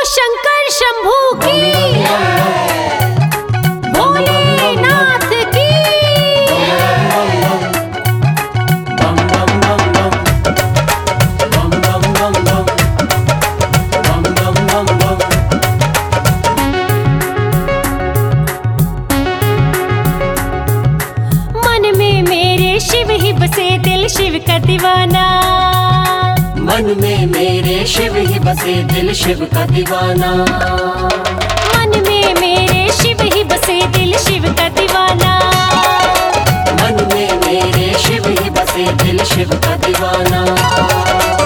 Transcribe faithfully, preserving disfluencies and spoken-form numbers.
शंकर शंभू की, भोलेनाथ की। मन में मेरे शिव ही बसे, दिल शिव का दीवाना। मन में मेरे शिव ही बसे, दिल शिव का दीवाना। मन में मेरे शिव ही बसे, दिल शिव का दीवाना। मन में मेरे शिव ही बसे, दिल शिव का दीवाना।